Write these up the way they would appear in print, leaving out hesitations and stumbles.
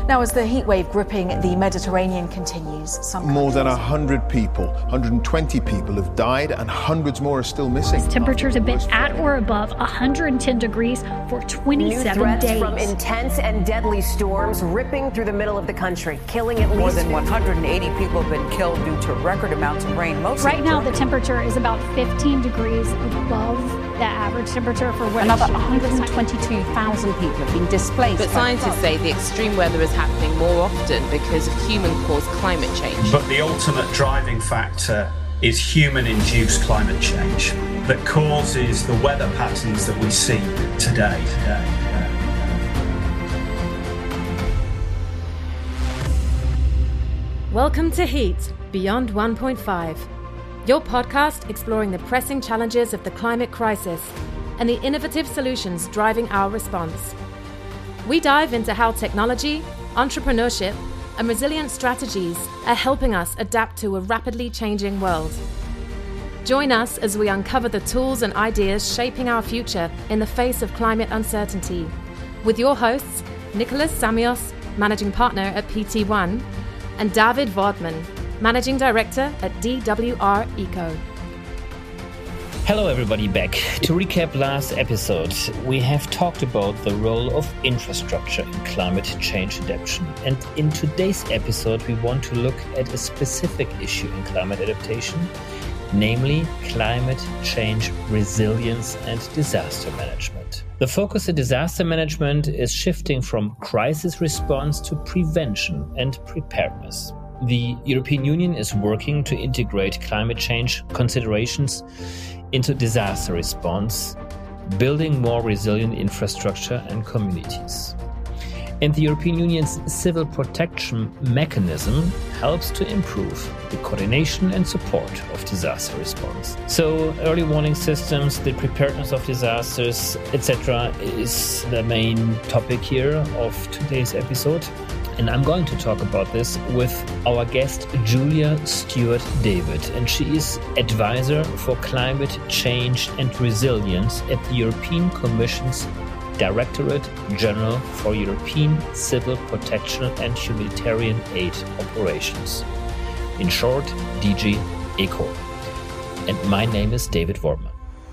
Now, as the heatwave gripping the Mediterranean continues, more than 100 people, 120 people have died and hundreds more are still missing. Temperatures have been at or above 110 degrees for 27 New threats days. from intense and deadly storms ripping through the middle of the country, killing at least more than 180 people have been killed due to record amounts of rain. Right now, the temperature is about 15 degrees above the average temperature for winter. Another 122,000 people have been displaced. But scientists say the extreme weather is happening more often because of human-caused climate change. But the ultimate driving factor is human-induced climate change that causes the weather patterns that we see today. Welcome to Heat, Beyond 1.5, your podcast exploring the pressing challenges of the climate crisis and the innovative solutions driving our response. We dive into how technology, entrepreneurship, and resilient strategies are helping us adapt to a rapidly changing world. Join us as we uncover the tools and ideas shaping our future in the face of climate uncertainty, with your hosts, Nicholas Samios, Managing Partner at PT1, and David Wortmann, Managing Director at DWR Eco. Hello everybody, back. To recap last episode, we have talked about the role of infrastructure in climate change adaptation. And in today's episode, we want to look at a specific issue in climate adaptation, namely climate change resilience and disaster management. The focus in disaster management is shifting from crisis response to prevention and preparedness. The European Union is working to integrate climate change considerations into disaster response, building more resilient infrastructure and communities. And the European Union's civil protection mechanism helps to improve the coordination and support of disaster response. So early warning systems, the preparedness of disasters, etc. is the main topic here of today's episode. And I'm going to talk about this with our guest, Julia Stewart-David. And she is Advisor for Climate Change and Resilience at the European Commission's Directorate General for European Civil Protection and Humanitarian Aid Operations. In short, DG ECHO. And my name is David Wortmann.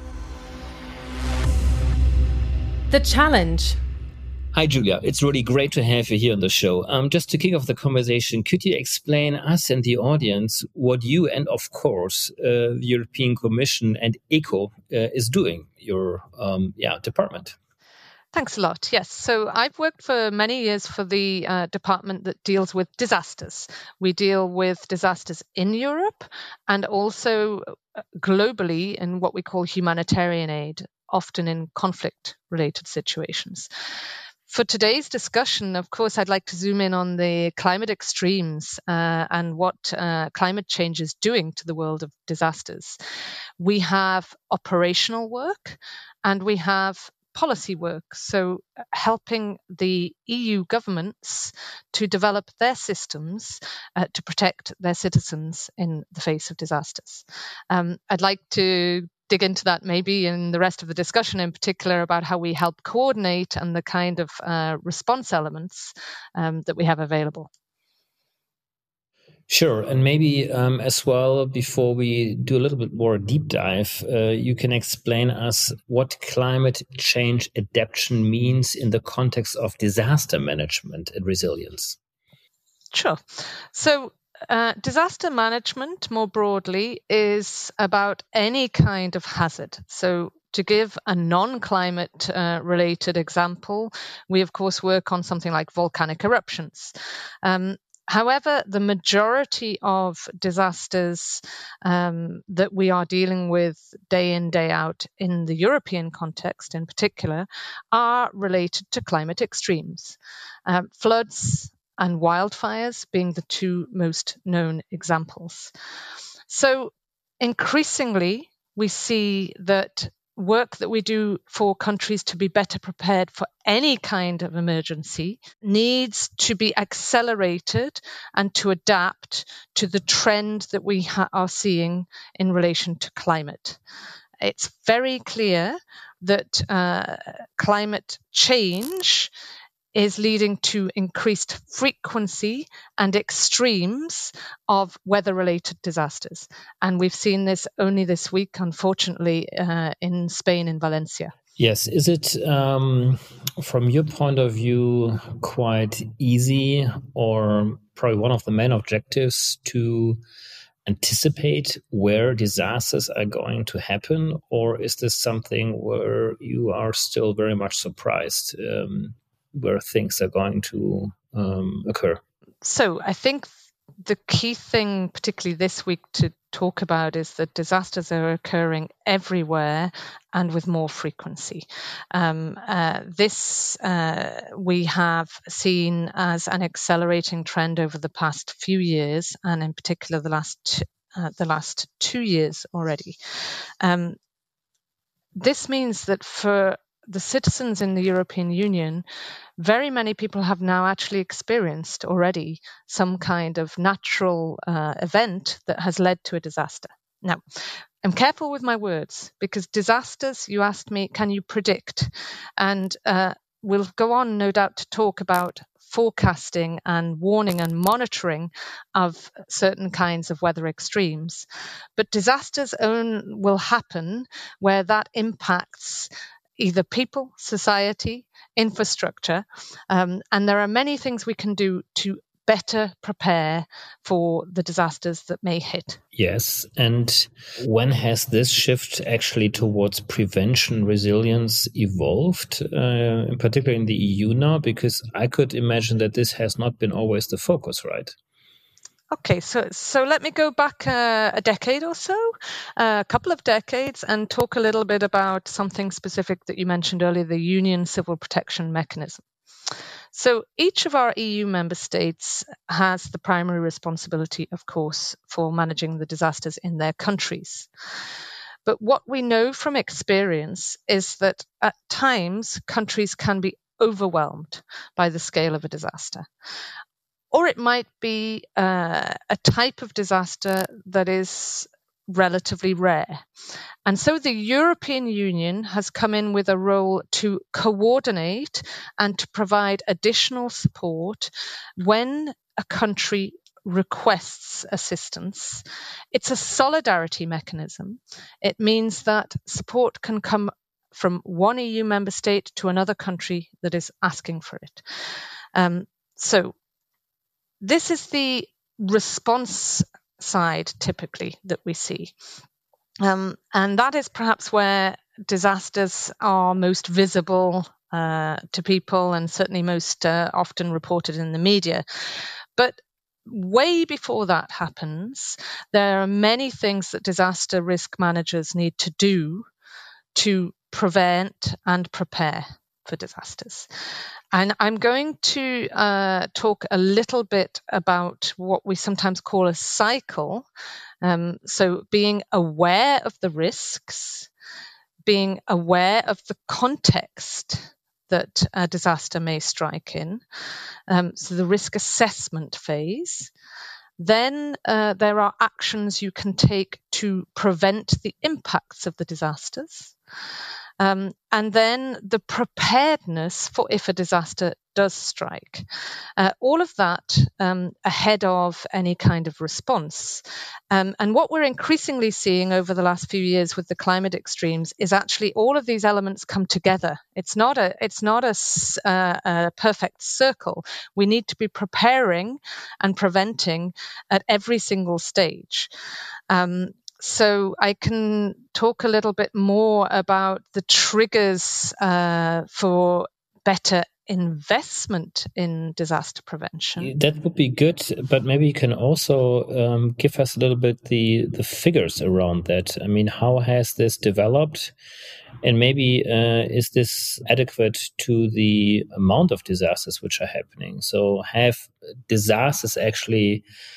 The challenge. Hi, Julia. It's really great to have you here on the show. Just to kick off the conversation, could you explain us and the audience what you and, of course, the European Commission and ECHO is doing, your department? Thanks a lot. Yes. So I've worked for many years for the department that deals with disasters. We deal with disasters in Europe and also globally in what we call humanitarian aid, often in conflict-related situations. For today's discussion, of course, I'd like to zoom in on the climate extremes and what climate change is doing to the world of disasters. We have operational work and we have policy work, so helping the EU governments to develop their systems to protect their citizens in the face of disasters. I'd like to dig into that maybe in the rest of the discussion, in particular about how we help coordinate and the kind of response elements that we have available. Sure. And maybe as well, before we do a little bit more deep dive, you can explain us what climate change adaptation means in the context of disaster management and resilience. Sure. So disaster management, more broadly, is about any kind of hazard. So to give a non-climate related example, we, of course, work on something like volcanic eruptions. However, the majority of disasters that we are dealing with day in, day out in the European context in particular are related to climate extremes. Floods and wildfires being the two most known examples. So increasingly, we see that work that we do for countries to be better prepared for any kind of emergency needs to be accelerated and to adapt to the trend that we are seeing in relation to climate. It's very clear that climate change is leading to increased frequency and extremes of weather-related disasters. And we've seen this only this week, unfortunately, in Spain, in Valencia. Yes. Is it, from your point of view, quite easy or probably one of the main objectives to anticipate where disasters are going to happen? Or is this something where you are still very much surprised where things are going to occur? So I think the key thing, particularly this week, to talk about is that disasters are occurring everywhere and with more frequency. This we have seen as an accelerating trend over the past few years, and in particular the last 2 years already. This means that for the citizens in the European Union, very many people have now actually experienced already some kind of natural event that has led to a disaster. Now, I'm careful with my words because disasters, you asked me, can you predict? And we'll go on, no doubt, to talk about forecasting and warning and monitoring of certain kinds of weather extremes. But disasters will happen where that impacts either people, society, infrastructure, and there are many things we can do to better prepare for the disasters that may hit. Yes, and when has this shift actually towards prevention resilience evolved, in particular in the EU now? Because I could imagine that this has not been always the focus, right? Okay, so let me go back a decade or so, a couple of decades, and talk a little bit about something specific that you mentioned earlier, the Union Civil Protection Mechanism. So each of our EU member states has the primary responsibility, of course, for managing the disasters in their countries. But what we know from experience is that at times countries can be overwhelmed by the scale of a disaster. Or it might be a type of disaster that is relatively rare. And so the European Union has come in with a role to coordinate and to provide additional support when a country requests assistance. It's a solidarity mechanism. It means that support can come from one EU member state to another country that is asking for it. So this is the response side typically that we see. And that is perhaps where disasters are most visible to people and certainly most often reported in the media. But way before that happens, there are many things that disaster risk managers need to do to prevent and prepare for disasters. And I'm going to talk a little bit about what we sometimes call a cycle. So being aware of the risks, being aware of the context that a disaster may strike in, so the risk assessment phase. Then there are actions you can take to prevent the impacts of the disasters. And then the preparedness for if a disaster does strike. All of that ahead of any kind of response. And what we're increasingly seeing over the last few years with the climate extremes is actually all of these elements come together. It's not a perfect circle. We need to be preparing and preventing at every single stage. So I can talk a little bit more about the triggers for better investment in disaster prevention. That would be good, but maybe you can also give us a little bit the figures around that. I mean, how has this developed? And maybe is this adequate to the amount of disasters which are happening? So have disasters actually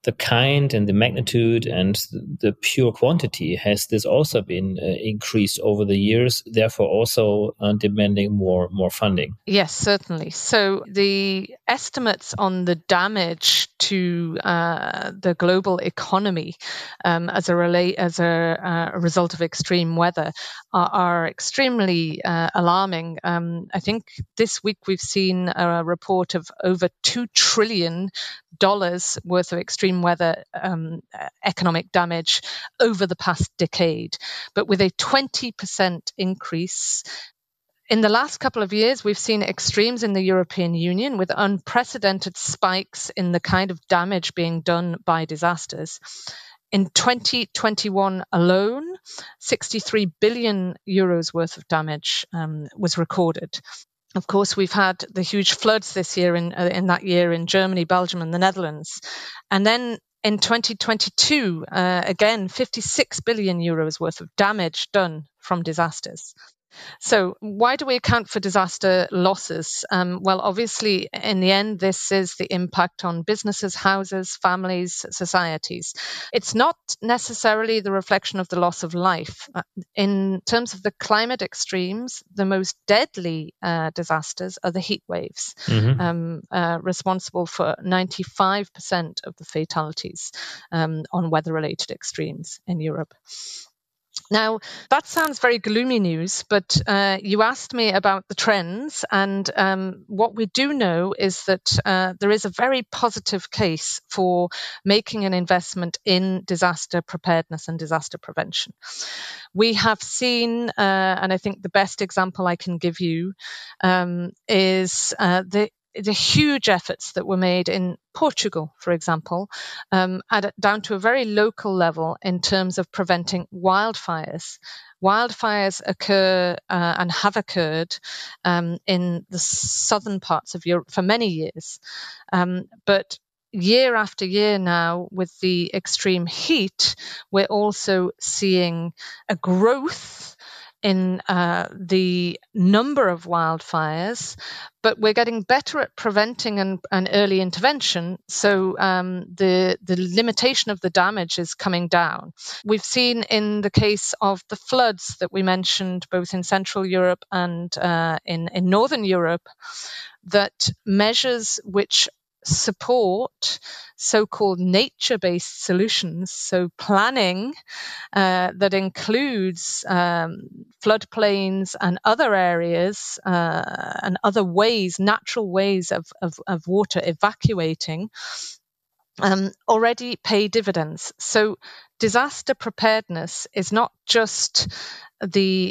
the kind and the magnitude and the pure quantity, has this also been increased over the years, therefore also demanding more funding? Yes, certainly. So the estimates on the damage to the global economy as a result of extreme weather are extremely alarming. I think this week we've seen a report of over $2 trillion worth of extreme weather economic damage over the past decade, but with a 20% increase. In the last couple of years, we've seen extremes in the European Union with unprecedented spikes in the kind of damage being done by disasters. In 2021 alone, 63 billion euros worth of damage was recorded. Of course, we've had the huge floods this year in that year in Germany, Belgium, and the Netherlands. And then in 2022, again, 56 billion euros worth of damage done from disasters. So why do we account for disaster losses? Well, obviously, in the end, this is the impact on businesses, houses, families, societies. It's not necessarily the reflection of the loss of life. In terms of the climate extremes, the most deadly disasters are the heat waves, responsible for 95% of the fatalities on weather-related extremes in Europe. Now, that sounds very gloomy news, but you asked me about the trends, and what we do know is that there is a very positive case for making an investment in disaster preparedness and disaster prevention. We have seen, and I think the best example I can give you is the huge efforts that were made in Portugal, for example, down to a very local level in terms of preventing wildfires. Wildfires occur and have occurred in the southern parts of Europe for many years. But year after year now, with the extreme heat, we're also seeing a growth in the number of wildfires, but we're getting better at preventing and early intervention. So the limitation of the damage is coming down. We've seen in the case of the floods that we mentioned, both in Central Europe and in Northern Europe, that measures which support so-called nature-based solutions, so planning that includes floodplains and other areas and other ways, natural ways of water evacuating, already pay dividends. So disaster preparedness is not just the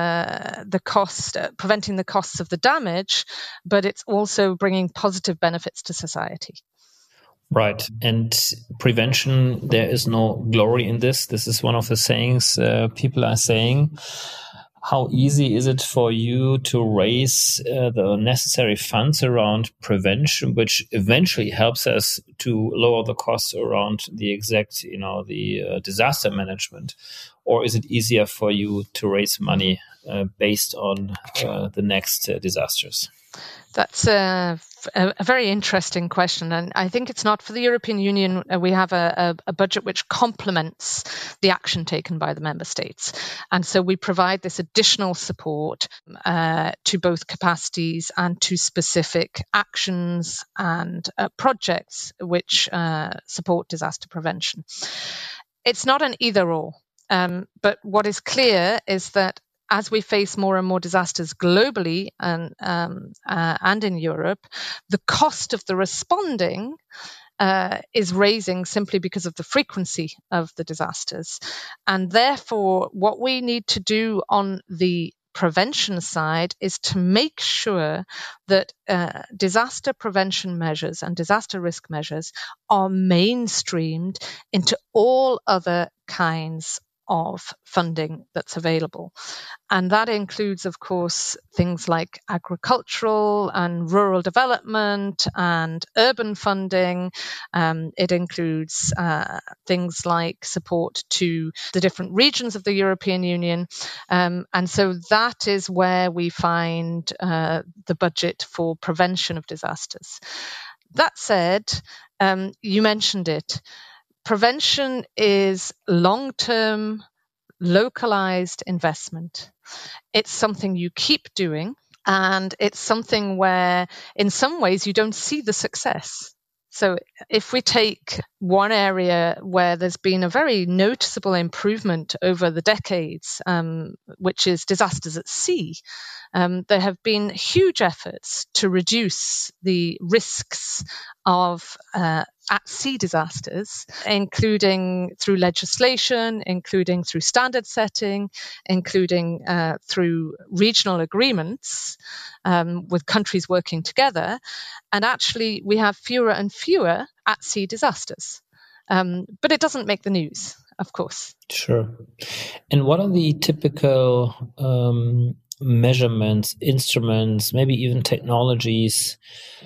cost, preventing the costs of the damage, but it's also bringing positive benefits to society. Right. And prevention, there is no glory in this. This is one of the sayings people are saying. How easy is it for you to raise the necessary funds around prevention, which eventually helps us to lower the costs around the exact, the disaster management? Or is it easier for you to raise money based on the next disasters? That's a very interesting question. And I think it's not for the European Union. We have a budget which complements the action taken by the member states. And so we provide this additional support to both capacities and to specific actions and projects which support disaster prevention. It's not an either or. But what is clear is that as we face more and more disasters globally and in Europe, the cost of the responding is raising simply because of the frequency of the disasters. And therefore, what we need to do on the prevention side is to make sure that disaster prevention measures and disaster risk measures are mainstreamed into all other kinds of funding that's available. And that includes, of course, things like agricultural and rural development and urban funding. It includes things like support to the different regions of the European Union. And so that is where we find the budget for prevention of disasters. That said, You mentioned it. Prevention is long-term, localized investment. It's something you keep doing, and it's something where, in some ways, you don't see the success. So if we take one area where there's been a very noticeable improvement over the decades, which is disasters at sea, there have been huge efforts to reduce the risks of at-sea disasters, including through legislation, including through standard setting, including through regional agreements with countries working together. And actually, we have fewer and fewer at-sea disasters. But it doesn't make the news, of course. Sure. And what are the typical measurements, instruments, maybe even technologies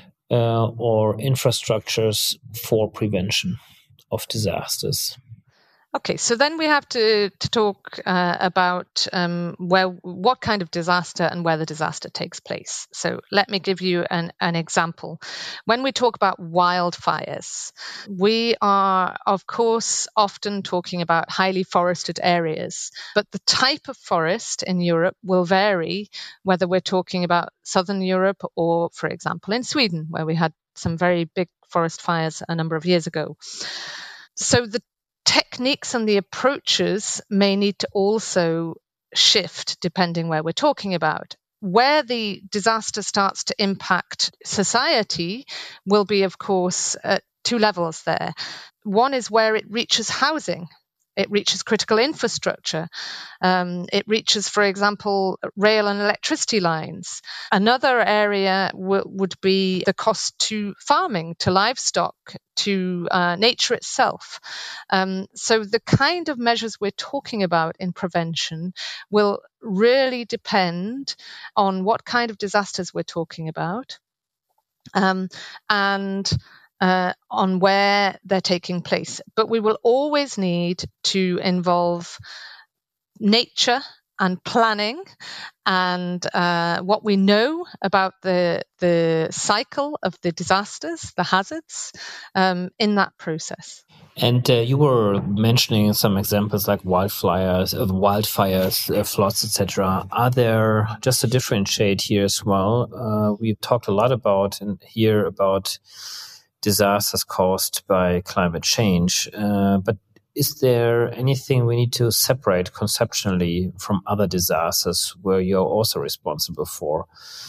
or infrastructures for prevention of disasters? Okay, so then we have to talk about what kind of disaster and where the disaster takes place. So let me give you an example. When we talk about wildfires, we are, of course, often talking about highly forested areas, but the type of forest in Europe will vary, whether we're talking about southern Europe or, for example, in Sweden, where we had some very big forest fires a number of years ago. So the techniques and the approaches may need to also shift depending where we're talking about. Where the disaster starts to impact society will be, of course, at two levels there. One is where it reaches housing. It reaches critical infrastructure. It reaches, for example, rail and electricity lines. Another area would be the cost to farming, to livestock, to nature itself. So the kind of measures we're talking about in prevention will really depend on what kind of disasters we're talking about and on where they're taking place. But we will always need to involve nature and planning and what we know about the cycle of the disasters, the hazards, in that process. And you were mentioning some examples like wildfires, floods, etc. Are there, just to differentiate here as well, we've talked a lot about and here about disasters caused by climate change. But is there anything we need to separate conceptually from other disasters where you're also responsible for?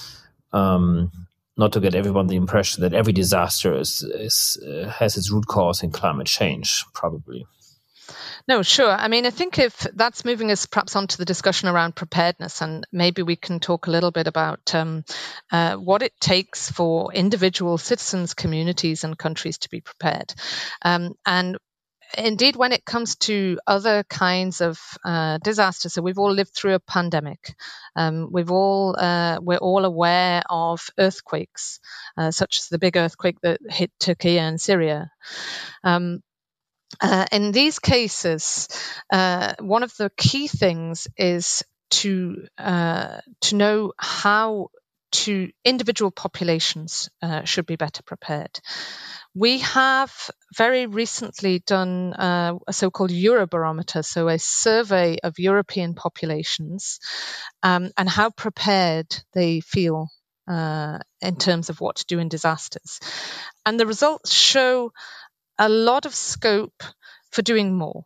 Not to get everyone the impression that every disaster has its root cause in climate change, probably. No, sure. I mean, I think if that's moving us perhaps onto the discussion around preparedness, and maybe we can talk a little bit about what it takes for individual citizens, communities, and countries to be prepared. And indeed, when it comes to other kinds of disasters, so we've all lived through a pandemic. We're all aware of earthquakes, such as the big earthquake that hit Turkey and Syria. In these cases, one of the key things is to know how individual populations should be better prepared. We have very recently done a so-called Eurobarometer, so a survey of European populations and how prepared they feel in terms of what to do in disasters. And the results show a lot of scope for doing more.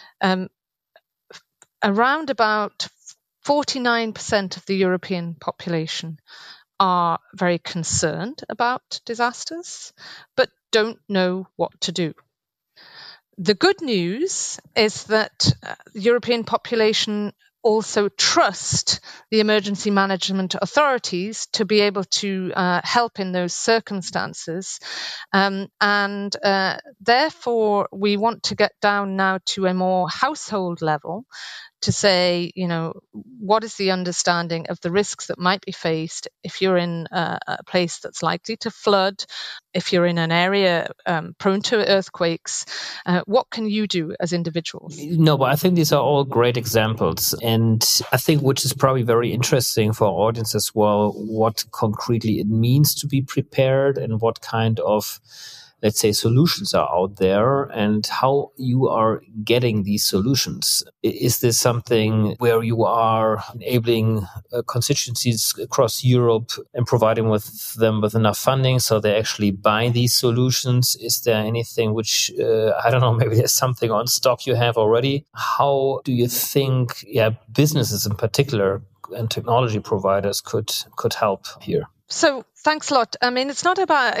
Around about 49% of the European population are very concerned about disasters, but don't know what to do. The good news is that the European population also trust the emergency management authorities to be able to help in those circumstances. And therefore, we want to get down now to a more household level to say, what is the understanding of the risks that might be faced if you're in a place that's likely to flood, if you're in an area prone to earthquakes, what can you do as individuals? No, but I think these are all great examples. And I think which is probably very interesting for our audience as well, what concretely it means to be prepared and what kind of let's say, solutions are out there and how you are getting these solutions. Is this something where you are enabling constituencies across Europe and providing them with enough funding so they actually buy these solutions? Is there anything which, I don't know, maybe there's something on stock you have already? How do you think businesses in particular and technology providers could help here? So thanks a lot. I mean, it's not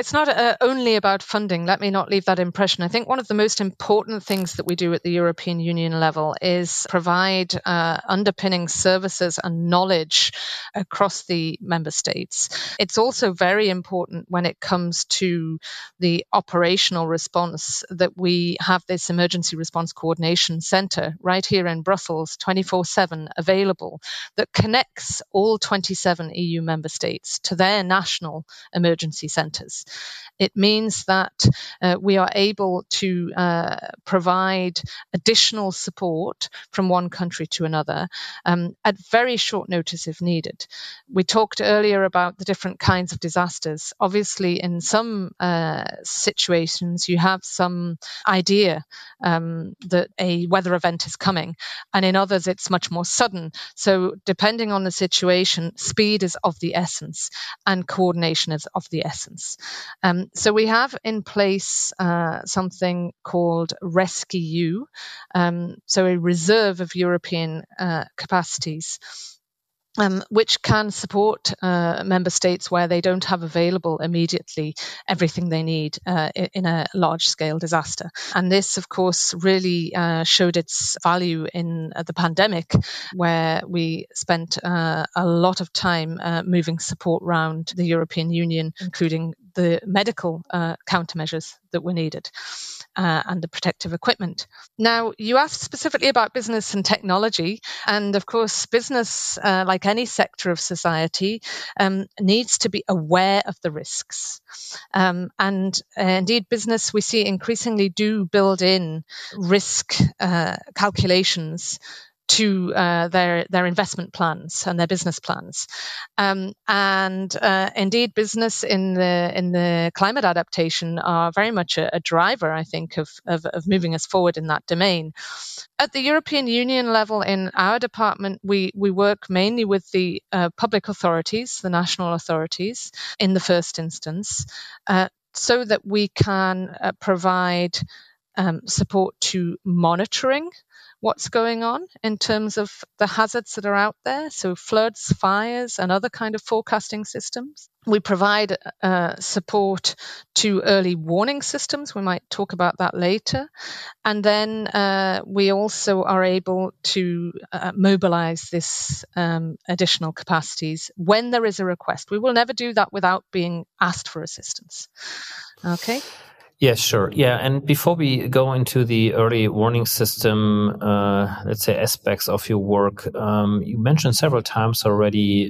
only about funding. Let me not leave that impression. I think one of the most important things that we do at the European Union level is provide underpinning services and knowledge across the member states. It's also very important when it comes to the operational response that we have this emergency response coordination centre right here in Brussels, 24/7 available, that connects all 27 EU member states to their national emergency centres. It means that we are able to provide additional support from one country to another at very short notice if needed. We talked earlier about the different kinds of disasters. Obviously, in some situations, you have some idea that a weather event is coming, and in others, it's much more sudden. So depending on the situation, speed is of the essence and coordination is of the essence. So we have in place something called RescEU, so a reserve of European capacities, which can support member states where they don't have available immediately everything they need in a large-scale disaster. And this, of course, really showed its value in the pandemic, where we spent a lot of time moving support around the European Union, including the medical countermeasures that were needed. And the protective equipment. Now, you asked specifically about business and technology. And of course, business, like any sector of society, needs to be aware of the risks. And indeed, business, we see increasingly do build in risk calculations to their investment plans and their business plans, and indeed, business in the climate adaptation are very much a driver, I think, of moving us forward in that domain. At the European Union level, in our department, we work mainly with the public authorities, the national authorities, in the first instance, so that we can provide support to monitoring what's going on in terms of the hazards that are out there, so floods, fires, and other kind of forecasting systems. We provide support to early warning systems. We might talk about that later. And then we also are able to mobilize this additional capacities when there is a request. We will never do that without being asked for assistance. Okay? Yeah, sure. Yeah, and before we go into the early warning system, let's say aspects of your work, you mentioned several times already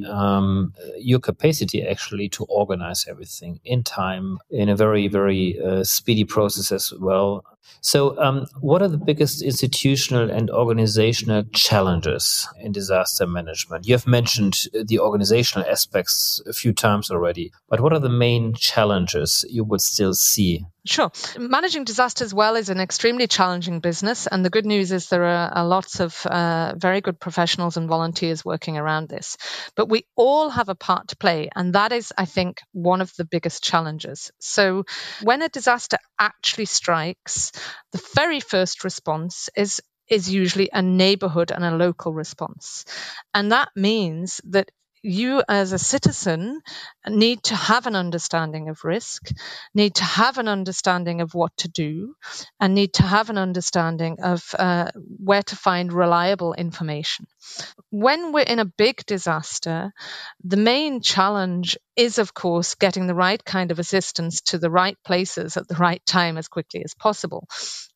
your capacity actually to organize everything in time in a very, very speedy process as well. So what are the biggest institutional and organizational challenges in disaster management? You have mentioned the organizational aspects a few times already, but what are the main challenges you would still see? Sure. Managing disasters well is an extremely challenging business. And the good news is there are lots of very good professionals and volunteers working around this. But we all have a part to play. And that is, I think, one of the biggest challenges. So when a disaster actually strikes, the very first response is usually a neighborhood and a local response. And that means that you as a citizen need to have an understanding of risk, need to have an understanding of what to do, and need to have an understanding of where to find reliable information. When we're in a big disaster, the main challenge is, of course, getting the right kind of assistance to the right places at the right time as quickly as possible.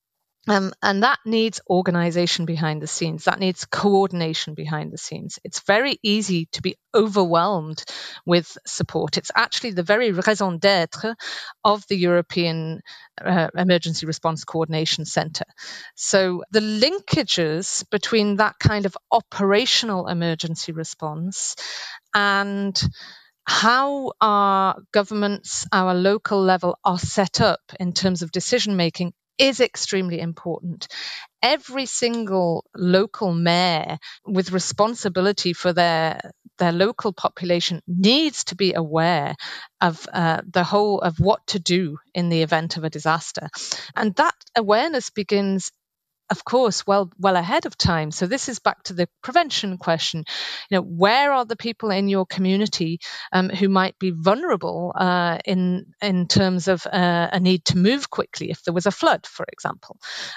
And that needs organization behind the scenes. That needs coordination behind the scenes. It's very easy to be overwhelmed with support. It's actually the very raison d'être of the European Emergency Response Coordination Centre. So the linkages between that kind of operational emergency response and how our governments, our local level are set up in terms of decision making is extremely important. Every single local mayor with responsibility for their local population needs to be aware of the whole of what to do in the event of a disaster. And that awareness begins, of course, well ahead of time. So this is back to the prevention question. Where are the people in your community who might be vulnerable in terms of a need to move quickly if there was a flood, for example?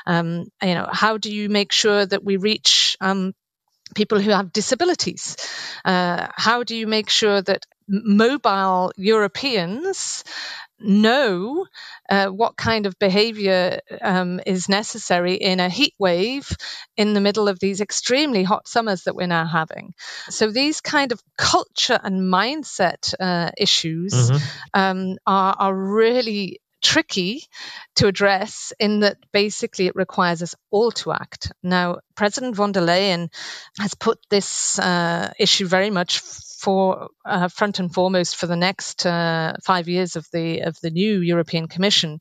How do you make sure that we reach people who have disabilities? How do you make sure that mobile Europeans know what kind of behavior is necessary in a heat wave in the middle of these extremely hot summers that we're now having? So these kind of culture and mindset issues are really tricky to address, in that basically it requires us all to act. Now, President von der Leyen has put this issue very much for front and foremost for the next 5 years of the new European Commission.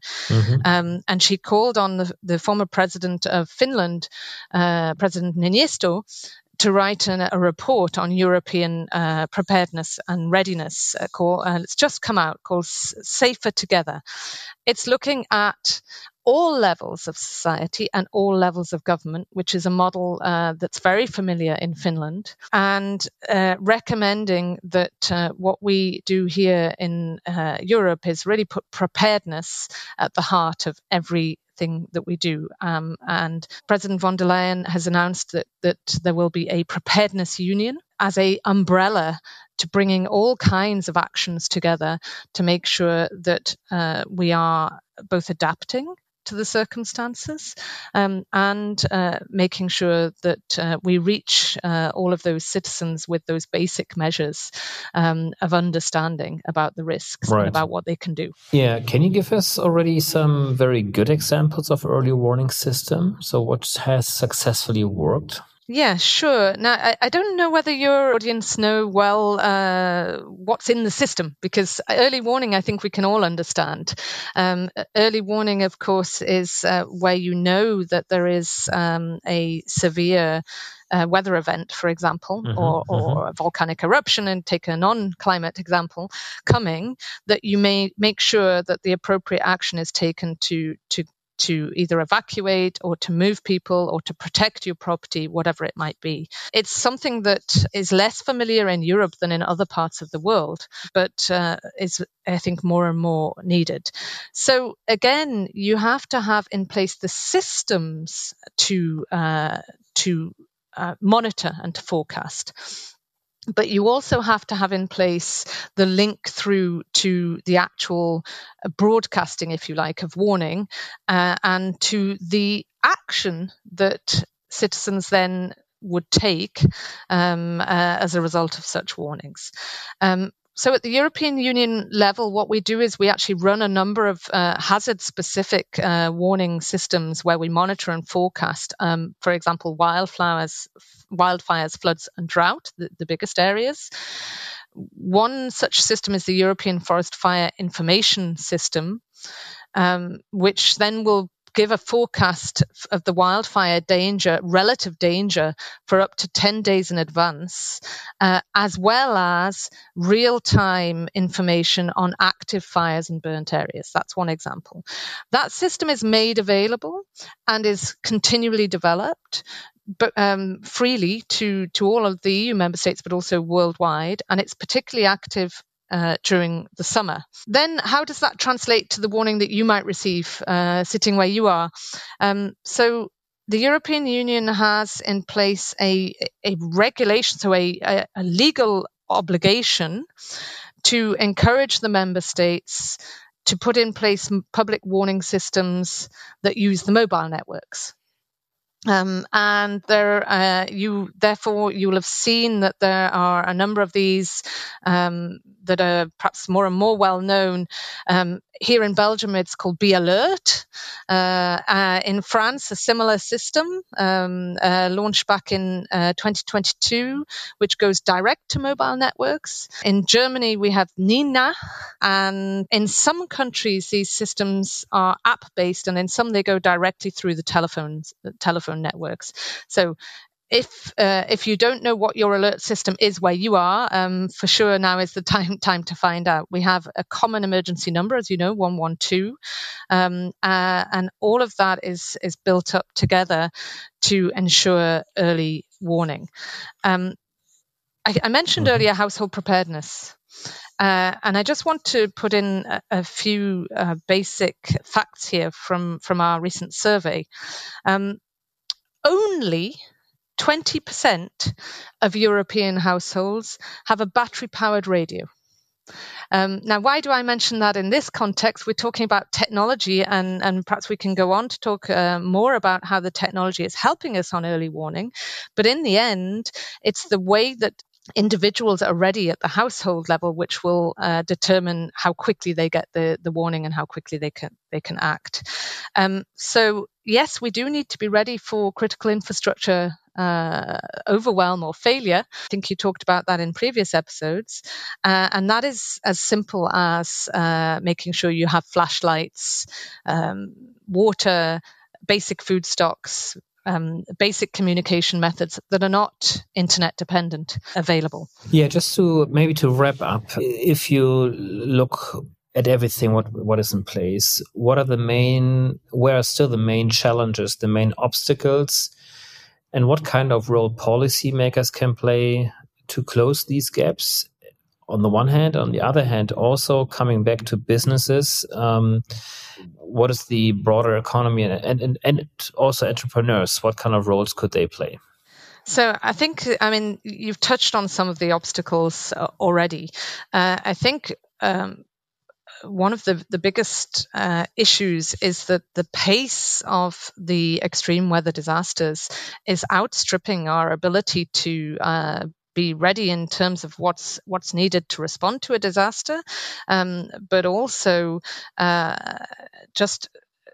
And she called on the former president of Finland, President Niinistö, to write a report on European preparedness and readiness. It's just come out, called Safer Together. It's looking at all levels of society and all levels of government, which is a model that's very familiar in Finland, and recommending that what we do here in Europe is really put preparedness at the heart of everything that we do. And President von der Leyen has announced that there will be a preparedness union as an umbrella to bringing all kinds of actions together to make sure that we are both adapting to the circumstances and making sure that we reach all of those citizens with those basic measures of understanding about the risks and about what they can do. Yeah, can you give us already some very good examples of early warning system? So what has successfully worked? Yeah, sure. Now, I don't know whether your audience know well what's in the system, because early warning, I think we can all understand. Early warning, of course, is where you know that there is a severe weather event, for example, or a volcanic eruption, and take a non-climate example, coming, that you may make sure that the appropriate action is taken to either evacuate or to move people or to protect your property, whatever it might be. It's something that is less familiar in Europe than in other parts of the world, but is, I think, more and more needed. So again, you have to have in place the systems to monitor and to forecast. But you also have to have in place the link through to the actual broadcasting, if you like, of warning and to the action that citizens then would take as a result of such warnings. So at the European Union level, what we do is we actually run a number of hazard-specific warning systems where we monitor and forecast, for example, wildfires, floods and drought, the biggest areas. One such system is the European Forest Fire Information System, which then will give a forecast of the wildfire danger, relative danger, for up to 10 days in advance, as well as real-time information on active fires and burnt areas. That's one example. That system is made available and is continually developed, but freely to all of the EU member states, but also worldwide, and it's particularly active during the summer. Then how does that translate to the warning that you might receive sitting where you are? So the European Union has in place a regulation, so a legal obligation to encourage the member states to put in place public warning systems that use the mobile networks. And there, you will have seen that there are a number of these that are perhaps more and more well known. Here in Belgium, it's called Be Alert. In France, a similar system launched back in 2022, which goes direct to mobile networks. In Germany, we have Nina, and in some countries, these systems are app-based, and in some they go directly through the telephone networks. So if you don't know what your alert system is where you are, for sure now is the time to find out. We have a common emergency number, as you know, 112, and all of that is built up together to ensure early warning. I mentioned earlier household preparedness. And I just want to put in a few basic facts here from our recent survey. Only 20% of European households have a battery-powered radio. Now, why do I mention that in this context? We're talking about technology, and perhaps we can go on to talk more about how the technology is helping us on early warning. But in the end, it's the way that individuals are ready at the household level which will determine how quickly they get the warning and how quickly they can act. So yes, we do need to be ready for critical infrastructure overwhelm or failure. I think you talked about that in previous episodes, and that is as simple as making sure you have flashlights, water, basic food stocks, basic communication methods that are not internet dependent available. Yeah, just to wrap up, if you look at everything what is in place, where are still the main challenges, the main obstacles, and what kind of role policymakers can play to close these gaps? On the one hand, on the other hand, also coming back to businesses, what is the broader economy and also entrepreneurs? What kind of roles could they play? So I think, you've touched on some of the obstacles already. I think one of the biggest issues is that the pace of the extreme weather disasters is outstripping our ability to be ready in terms of what's needed to respond to a disaster, but also just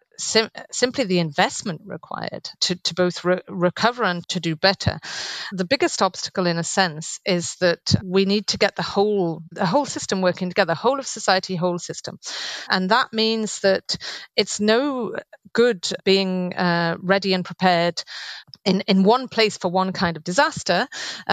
simply the investment required to both recover and to do better. The biggest obstacle, in a sense, is that we need to get the whole system working together, whole of society, whole system. And that means that it's no good being ready and prepared in one place for one kind of disaster,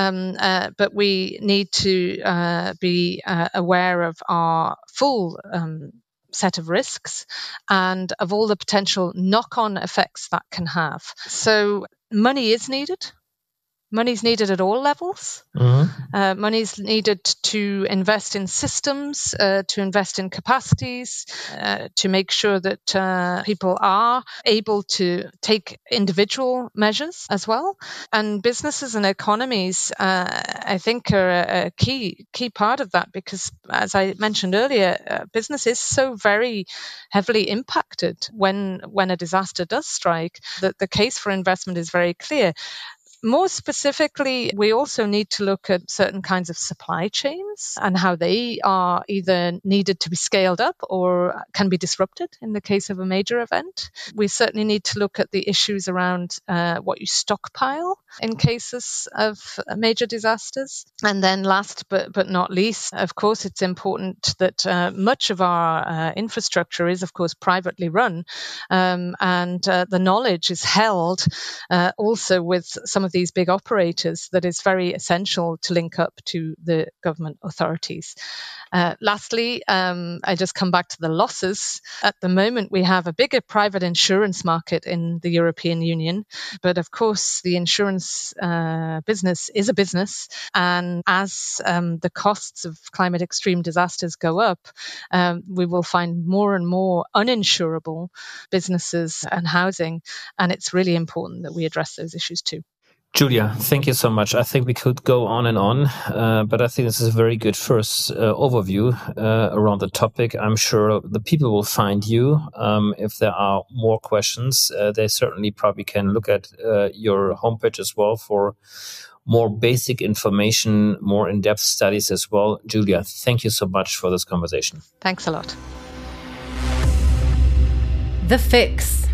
but we need to be aware of our full set of risks and of all the potential knock-on effects that can have. So money is needed. Money's needed at all levels. Mm-hmm. Money's needed to invest in systems, to invest in capacities, to make sure that people are able to take individual measures as well. And businesses and economies, I think, are a key part of that, because, as I mentioned earlier, business is so very heavily impacted when a disaster does strike that the case for investment is very clear. More specifically, we also need to look at certain kinds of supply chains and how they are either needed to be scaled up or can be disrupted in the case of a major event. We certainly need to look at the issues around what you stockpile in cases of major disasters. And then last but not least, of course, it's important that much of our infrastructure is, of course, privately run, and the knowledge is held also with some of these big operators that is very essential to link up to the government authorities. Lastly, I just come back to the losses. At the moment, we have a bigger private insurance market in the European Union, but of course, the insurance business is a business, and as the costs of climate extreme disasters go up, we will find more and more uninsurable businesses and housing, and it's really important that we address those issues too. Julia, thank you so much. I think we could go on and on, but I think this is a very good first overview around the topic. I'm sure the people will find you. If there are more questions, they certainly probably can look at your homepage as well for more basic information, more in-depth studies as well. Julia, thank you so much for this conversation. Thanks a lot. The Fix.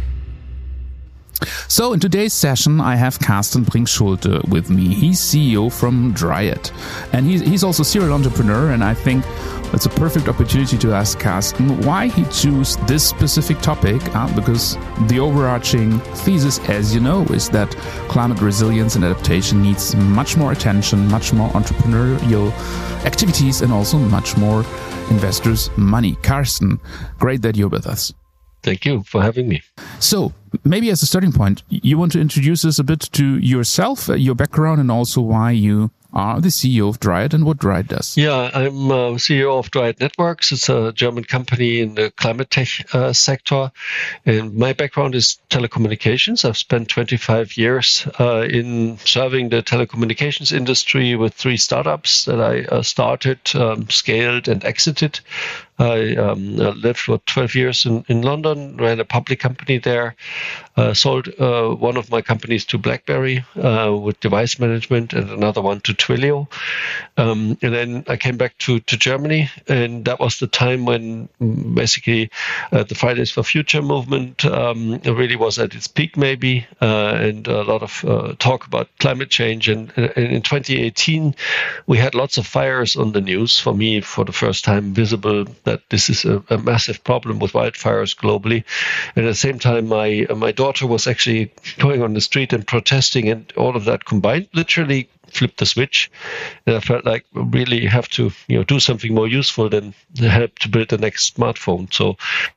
So in today's session, I have Carsten Brink-Schulte with me. He's CEO from Dryad, and he's also a serial entrepreneur, and I think it's a perfect opportunity to ask Carsten why he chose this specific topic, because the overarching thesis, as you know, is that climate resilience and adaptation needs much more attention, much more entrepreneurial activities, and also much more investors' money. Carsten, great that you're with us. Thank you for having me. So, maybe as a starting point, you want to introduce us a bit to yourself, your background, and also why you are the CEO of Dryad and what Dryad does. Yeah, I'm CEO of Dryad Networks. It's a German company in the climate tech sector. And my background is telecommunications. I've spent 25 years in serving the telecommunications industry with 3 startups that I started, scaled, and exited. I lived for 12 years in London, ran a public company there, sold one of my companies to BlackBerry with device management and another one to Twilio. And then I came back to Germany, and that was the time when basically the Fridays for Future movement really was at its peak maybe, and a lot of talk about climate change. And in 2018, we had lots of fires on the news. For me, for the first time visible that this is a massive problem with wildfires globally. And at the same time, my daughter was actually going on the street and protesting, and all of that combined literally flipped the switch. And I felt like we really have to do something more useful than help to build the next smartphone. So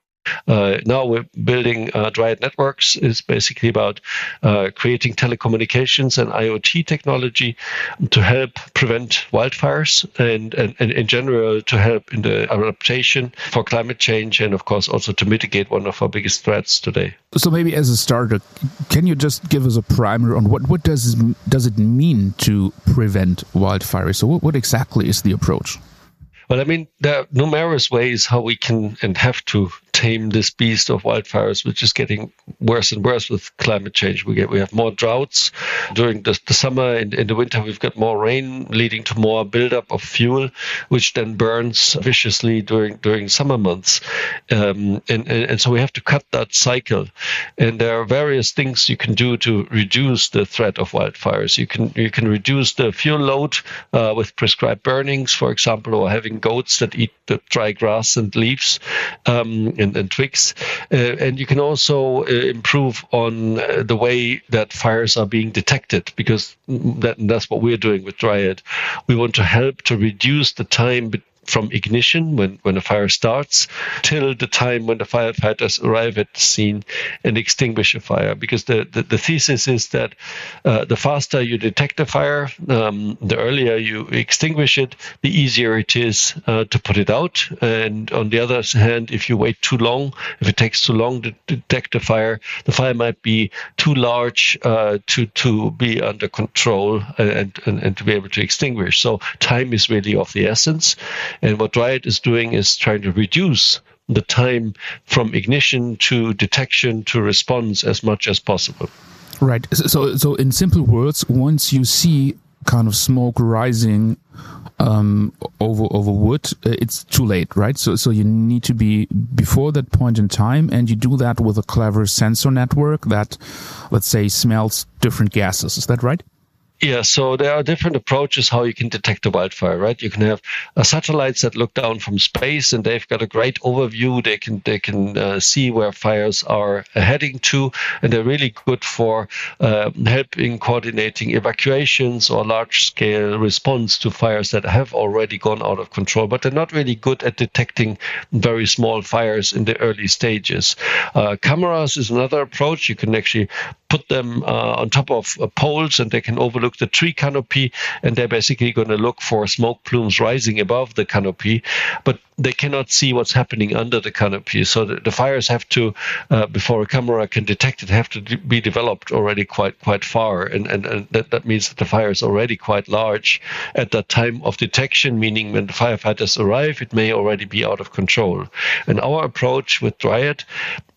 now we're building Dryad Networks. Is basically about creating telecommunications and IoT technology to help prevent wildfires and in general to help in the adaptation for climate change, and of course also to mitigate one of our biggest threats today. So maybe as a starter, can you just give us a primer on what does it mean to prevent wildfires? So what exactly is the approach? Well, I mean, there are numerous ways how we can and have to tame this beast of wildfires, which is getting worse and worse with climate change. We have more droughts during the summer. In the winter, we've got more rain, leading to more buildup of fuel, which then burns viciously during summer months. And so we have to cut that cycle. And there are various things you can do to reduce the threat of wildfires. You can reduce the fuel load with prescribed burnings, for example, or having goats that eat the dry grass and leaves and twigs. And you can also improve on the way that fires are being detected, because that's what we're doing with Dryad. We want to help to reduce the time from ignition, when a fire starts, till the time when the firefighters arrive at the scene and extinguish a fire. Because the thesis is that the faster you detect a fire, the earlier you extinguish it, the easier it is to put it out. And on the other hand, if you wait too long, if it takes too long to detect a fire, the fire might be too large to be under control and to be able to extinguish. So time is really of the essence. And what Dryad is doing is trying to reduce the time from ignition to detection to response as much as possible. Right. So in simple words, once you see kind of smoke rising over wood, it's too late, right? So you need to be before that point in time, and you do that with a clever sensor network that, let's say, smells different gases. Is that right? Yeah, so there are different approaches how you can detect a wildfire, right? You can have satellites that look down from space, and they've got a great overview. They can see where fires are heading to, and they're really good for helping coordinating evacuations or large-scale response to fires that have already gone out of control. But they're not really good at detecting very small fires in the early stages. Cameras is another approach. You can actually put them on top of poles, and they can overlook the tree canopy, and they're basically going to look for smoke plumes rising above the canopy, but they cannot see what's happening under the canopy. So the fires have to, before a camera can detect it, have to be developed already quite far, and that means that the fire is already quite large at that time of detection, meaning when the firefighters arrive, it may already be out of control. And our approach with Dryad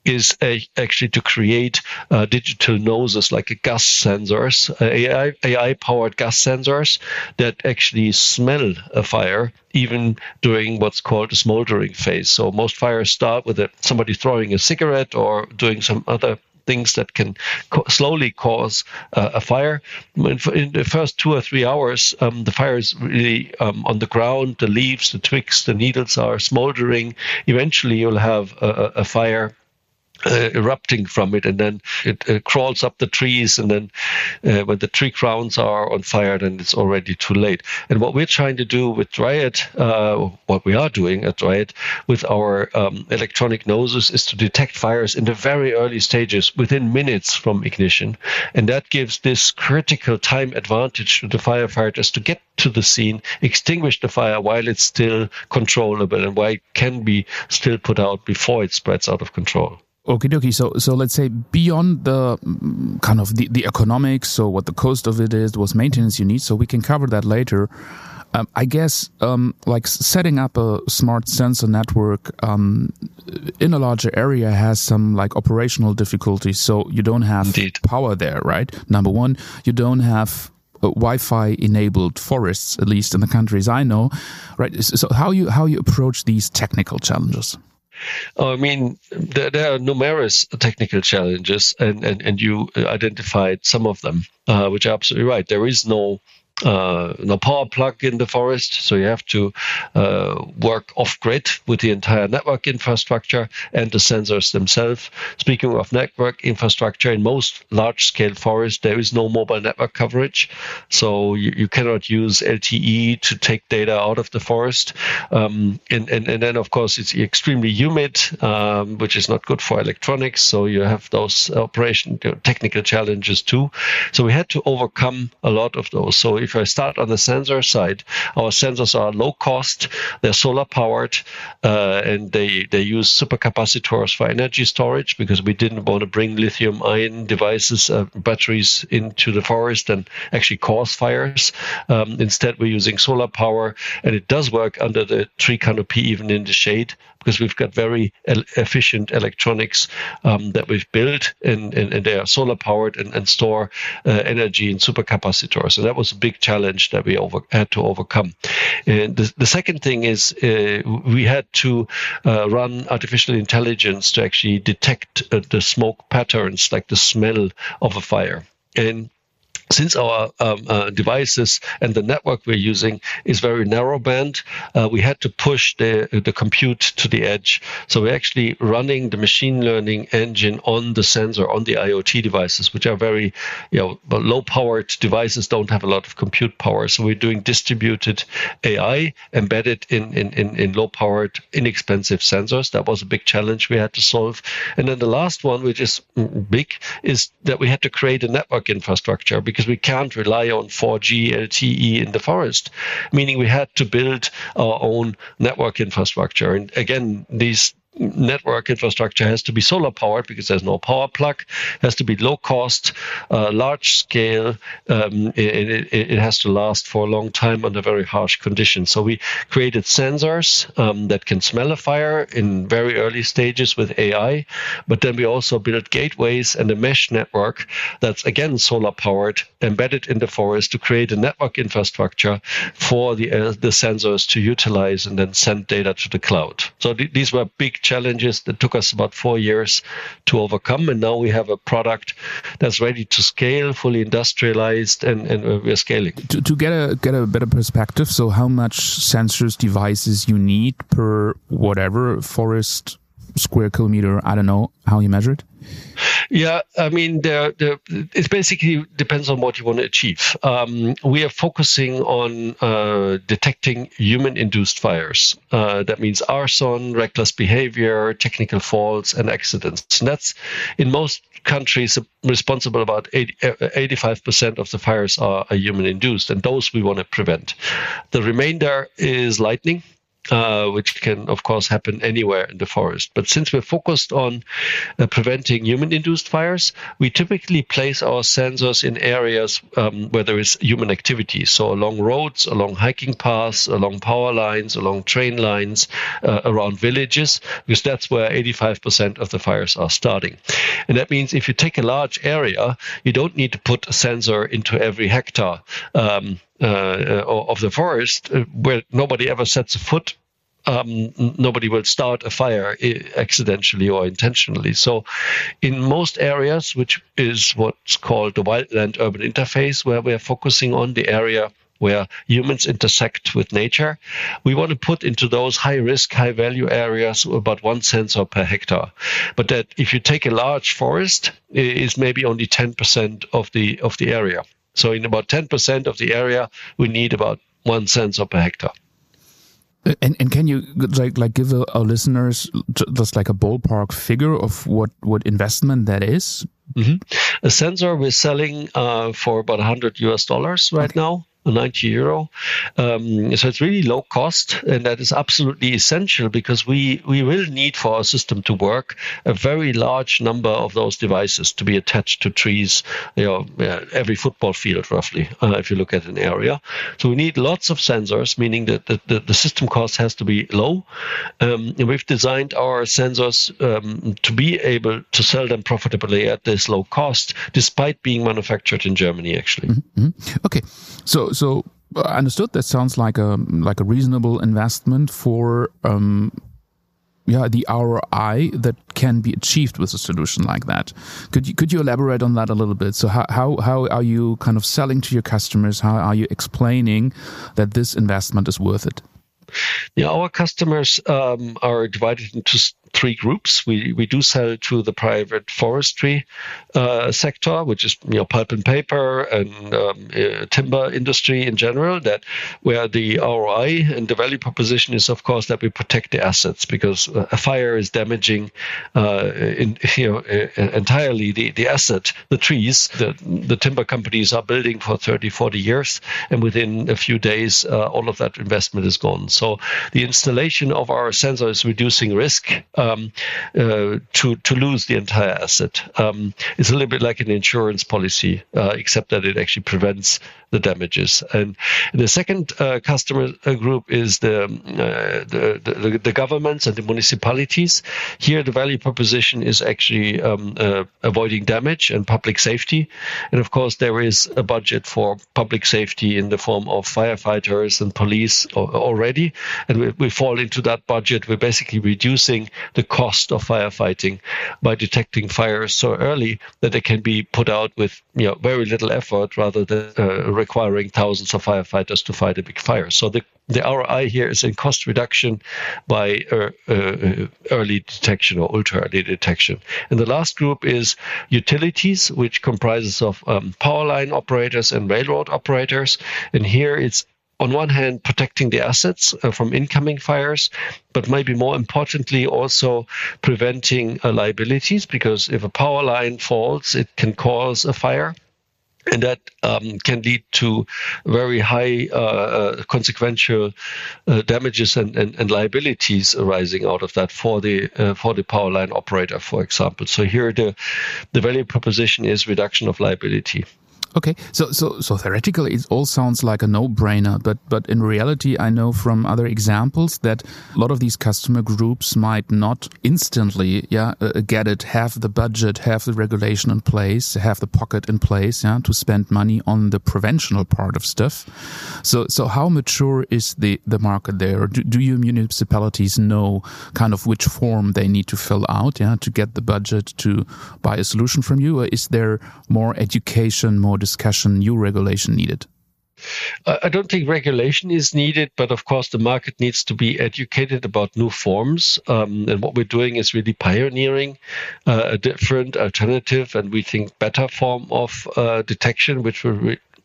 is actually to create digital noses like gas sensors, AI-powered gas sensors that actually smell a fire even during what's called a smoldering phase. So most fires start with somebody throwing a cigarette or doing some other things that can slowly cause a fire. In the first 2 or 3 hours, the fire is really on the ground. The leaves, the twigs, the needles are smoldering. Eventually, you'll have a fire erupting from it, and then it crawls up the trees, and then when the tree crowns are on fire, then it's already too late. And what we're trying to do with Dryad, what we are doing at Dryad with our electronic noses, is to detect fires in the very early stages within minutes from ignition, and that gives this critical time advantage to the firefighters to get to the scene, extinguish the fire while it's still controllable, and while it can be still put out before it spreads out of control. Okie dokie. So let's say beyond the kind of the economics, so what the cost of it is, what maintenance you need, so we can cover that later. I guess like setting up a smart sensor network in a larger area has some like operational difficulties. So you don't have power there, right? Number one, you don't have Wi-Fi enabled forests, at least in the countries I know, right? So how you approach these technical challenges? I mean, there are numerous technical challenges, and you identified some of them, which are absolutely right. There is no power plug in the forest, so you have to work off-grid with the entire network infrastructure and the sensors themselves. Speaking of network infrastructure, in most large-scale forests, there is no mobile network coverage, so you cannot use LTE to take data out of the forest. And then, of course, it's extremely humid, which is not good for electronics, so you have those technical challenges too. So we had to overcome a lot of those. So if I start on the sensor side, our sensors are low cost, they're solar powered, and they use supercapacitors for energy storage, because we didn't want to bring lithium ion devices, batteries into the forest and actually cause fires. Instead, we're using solar power, and it does work under the tree canopy, even in the shade, because we've got very efficient electronics that we've built, and they are solar powered and store energy in supercapacitors. So that was a big challenge that we had to overcome. And the second thing is we had to run artificial intelligence to actually detect the smoke patterns, like the smell of a fire. And since our devices and the network we're using is very narrowband, we had to push the compute to the edge. So we're actually running the machine learning engine on the sensor, on the IoT devices, which are very low-powered devices, don't have a lot of compute power. So we're doing distributed AI embedded in low-powered, inexpensive sensors. That was a big challenge we had to solve. And then the last one, which is big, is that we had to create a network infrastructure, because we can't rely on 4G LTE in the forest, meaning we had to build our own network infrastructure. And again, these network infrastructure has to be solar powered, because there's no power plug, has to be low cost, large scale, it has to last for a long time under very harsh conditions. So we created sensors that can smell a fire in very early stages with AI, but then we also built gateways and a mesh network that's again solar powered, embedded in the forest, to create a network infrastructure for the sensors to utilize and then send data to the cloud. So these were big challenges that took us about 4 years to overcome, and now we have a product that's ready to scale, fully industrialized, and we're scaling. To get a better perspective, so how much sensors, devices you need per whatever forest square kilometer, I don't know how you measure it? Yeah, I mean, it basically depends on what you want to achieve. We are focusing on detecting human-induced fires. That means arson, reckless behavior, technical faults, and accidents. And that's, in most countries, responsible about 85% of the fires are human-induced, and those we want to prevent. The remainder is lightning. which can, of course, happen anywhere in the forest. But since we're focused on preventing human-induced fires, we typically place our sensors in areas where there is human activity. So along roads, along hiking paths, along power lines, along train lines, around villages, because that's where 85% of the fires are starting. And that means if you take a large area, you don't need to put a sensor into every hectare of the forest where nobody ever sets a foot. Nobody will start a fire accidentally or intentionally. So in most areas, which is what's called the wildland-urban interface, where we're focusing on the area where humans intersect with nature, we want to put into those high-risk, high-value areas about 1 sensor per hectare. But that, if you take a large forest, is maybe only 10% of the area. So in about 10% of the area, we need about 1 sensor per hectare. And can you like give our listeners just like a ballpark figure of what investment that is? Mm-hmm. A sensor we're selling for about $100 right now. 90 euro. So it's really low cost, and that is absolutely essential because we will need for our system to work a very large number of those devices to be attached to trees, every football field roughly, if you look at an area. So we need lots of sensors, meaning that the system cost has to be low. And we've designed our sensors to be able to sell them profitably at this low cost, despite being manufactured in Germany, actually. Mm-hmm. Okay, so understood. That sounds like a reasonable investment for the ROI that can be achieved with a solution like that. Could you elaborate on that a little bit? So how are you kind of selling to your customers? How are you explaining that this investment is worth it? Yeah, our customers are divided into 3 groups. We do sell to the private forestry sector, which is pulp and paper and timber industry in general. Where the ROI and the value proposition is, of course, that we protect the assets, because a fire is damaging entirely the asset, the trees. The timber companies are building for 30, 40 years, and within a few days, all of that investment is gone. So the installation of our sensor is reducing risk to lose the entire asset. It's a little bit like an insurance policy, except that it actually prevents the damages. And the second customer group is the governments and the municipalities. Here, the value proposition is actually avoiding damage and public safety. And of course, there is a budget for public safety in the form of firefighters and police already. And we fall into that budget. We're basically reducing the cost of firefighting by detecting fires so early that they can be put out with very little effort, rather than requiring thousands of firefighters to fight a big fire. So the ROI here is in cost reduction by early detection or ultra early detection. And the last group is utilities, which comprises of power line operators and railroad operators. And here it's, on one hand, protecting the assets from incoming fires, but maybe more importantly, also preventing liabilities, because if a power line falls, it can cause a fire. And that can lead to very high consequential damages and liabilities arising out of that for the power line operator, for example. So here the value proposition is reduction of liability. Okay, so theoretically it all sounds like a no-brainer, but in reality I know from other examples that a lot of these customer groups might not instantly get it, have the budget, have the regulation in place, have the pocket in place to spend money on the preventional part of stuff. So how mature is the market there? Do your municipalities know kind of which form they need to fill out to get the budget to buy a solution from you, or is there more education, more discussion, new regulation needed? I don't think regulation is needed, but of course the market needs to be educated about new forms. And what we're doing is really pioneering a different, alternative, and we think better form of detection, which will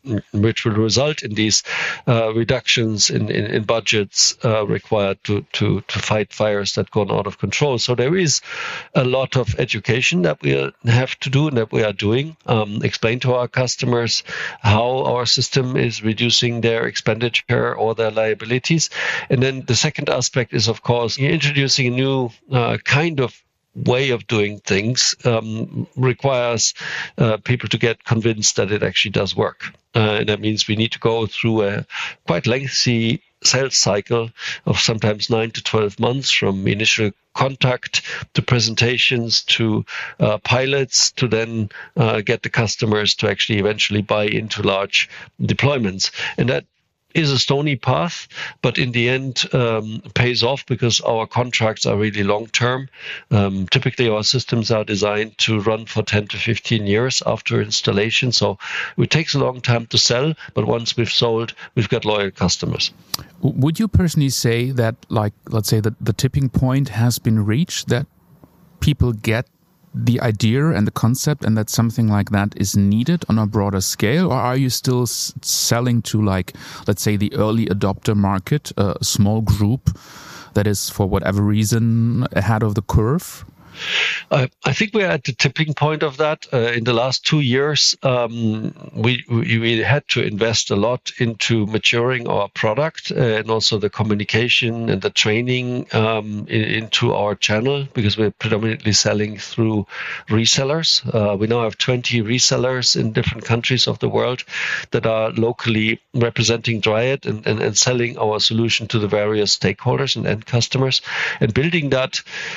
which will result in these reductions in budgets required to fight fires that gone out of control. So there is a lot of education that we have to do and that we are doing. Explain to our customers how our system is reducing their expenditure or their liabilities. And then the second aspect is, of course, introducing a new kind of way of doing things requires people to get convinced that it actually does work. And that means we need to go through a quite lengthy sales cycle of sometimes 9 to 12 months, from initial contact to presentations to pilots, to then get the customers to actually eventually buy into large deployments. And that is a stony path, but in the end pays off because our contracts are really long-term. Typically, our systems are designed to run for 10 to 15 years after installation. So it takes a long time to sell, but once we've sold, we've got loyal customers. Would you personally say that, like, let's say that the tipping point has been reached, that people get the idea and the concept and that something like that is needed on a broader scale? Or are you still selling to, like, let's say, the early adopter market, a small group that is, for whatever reason, ahead of the curve? I think we're at the tipping point of that. In the last 2 years, we had to invest a lot into maturing our product and also the communication and the training into our channel, because we're predominantly selling through resellers. We now have 20 resellers in different countries of the world that are locally representing Dryad and selling our solution to the various stakeholders and end customers, and building that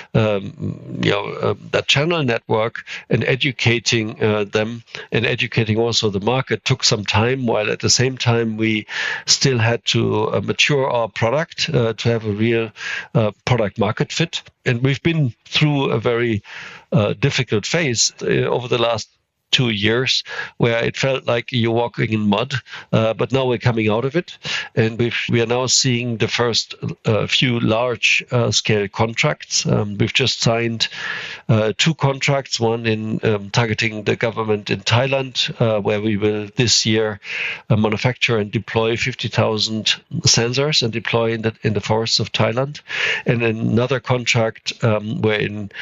that channel network and educating them and educating also the market took some time, while at the same time we still had to mature our product to have a real product market fit. And we've been through a very difficult phase over the last 2 years where it felt like you're walking in mud, but now we're coming out of it, and we are now seeing the first few large scale contracts. We've just signed 2 contracts, one in targeting the government in Thailand, where we will this year manufacture and deploy 50,000 sensors and deploy in the forests of Thailand, and another contract where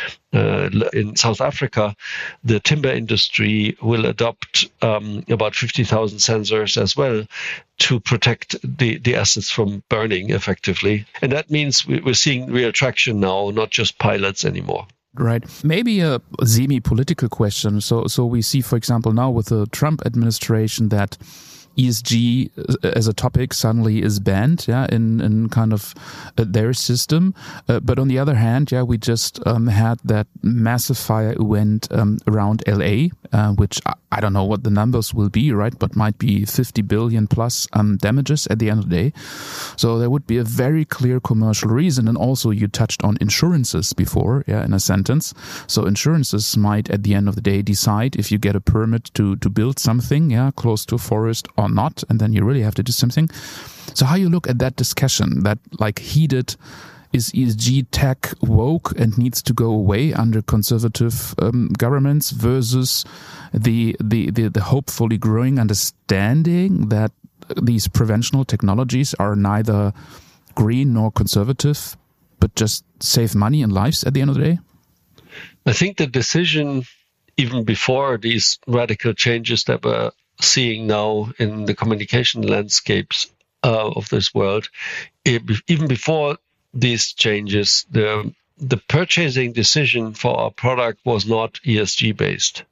in South Africa, the timber industry will adopt about 50,000 sensors as well to protect the assets from burning effectively. And that means we're seeing real traction now, not just pilots anymore. Right. Maybe a semi-political question. So we see, for example, now with the Trump administration that ESG as a topic suddenly is banned, in kind of their system. But on the other hand, we just had that massive fire event around LA, which I don't know what the numbers will be, right? But might be 50 billion plus damages at the end of the day. So there would be a very clear commercial reason. And also you touched on insurances before, in a sentence. So insurances might at the end of the day decide if you get a permit to build something, close to a forest or not, and then you really have to do something. So how you look at that discussion, that like heated, is ESG tech woke and needs to go away under conservative governments versus the hopefully growing understanding that these preventional technologies are neither green nor conservative, but just save money and lives at the end of the day? I think the decision, even before these radical changes that we're seeing now in the communication landscapes of this world, even before these changes, the purchasing decision for our product was not ESG based.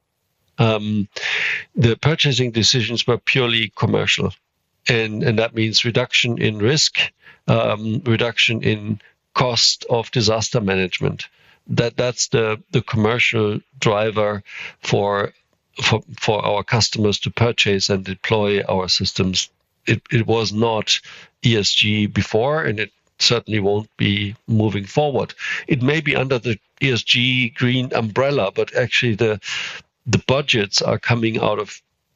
The purchasing decisions were purely commercial, and that means reduction in risk, reduction in cost of disaster management. That's the commercial driver for our customers to purchase and deploy our systems. It was not ESG before, and it certainly won't be moving forward. It may be under the ESG green umbrella, but actually the budgets are coming out of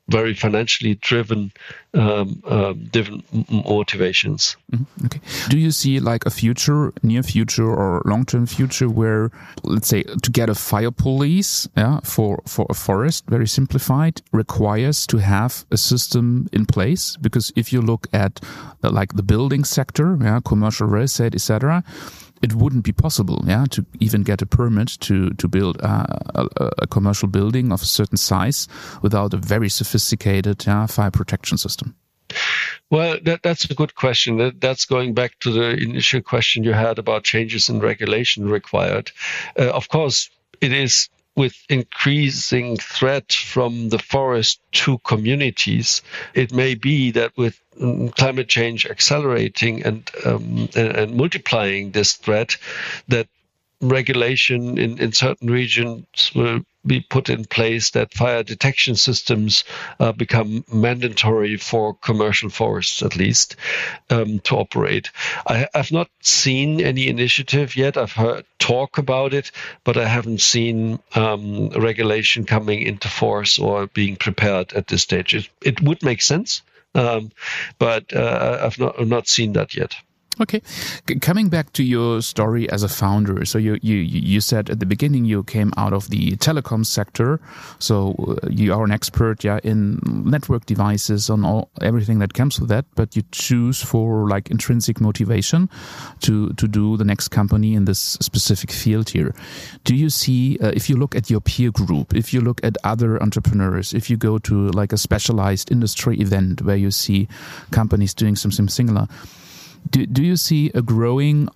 very financially driven different motivations. Mm-hmm. Okay. Do you see like a future, near future or long-term future where, let's say, to get a fire police for a forest, very simplified, requires to have a system in place? Because if you look at like the building sector, commercial real estate, etc., it wouldn't be possible, to even get a permit to build a commercial building of a certain size without a very sophisticated fire protection system. Well, that's a good question. That's going back to the initial question you had about changes in regulation required. Of course, it is with increasing threat from the forest to communities. It may be that with climate change accelerating and multiplying this threat, that regulation in certain regions will be put in place, that fire detection systems become mandatory for commercial forests, at least, to operate. I've not seen any initiative yet. I've heard talk about it, but I haven't seen regulation coming into force or being prepared at this stage. It would make sense, but I've not seen that yet. Okay. Coming back to your story as a founder, so you said at the beginning you came out of the telecom sector, so you are an expert in network devices, on everything that comes with that, but you choose for like intrinsic motivation to do the next company in this specific field here. Do you see, if you look at your peer group, if you look at other entrepreneurs, if you go to like a specialized industry event where you see companies doing something similar, do you see a growing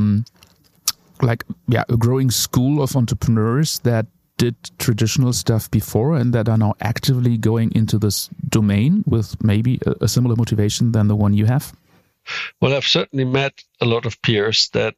a growing school of entrepreneurs that did traditional stuff before and that are now actively going into this domain with maybe a similar motivation than the one you have? Well, I've certainly met a lot of peers that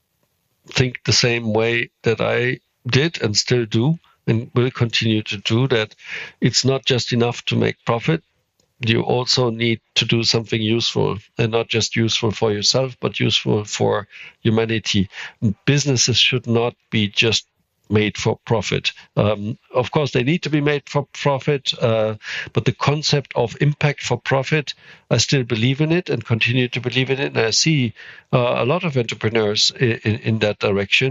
think the same way that I did and still do and will continue to do, that it's not just enough to make profit. You also need to do something useful, and not just useful for yourself, but useful for humanity. Businesses should not be just made for profit. Of course, they need to be made for profit, but the concept of impact for profit, I still believe in it and continue to believe in it. And I see a lot of entrepreneurs in that direction.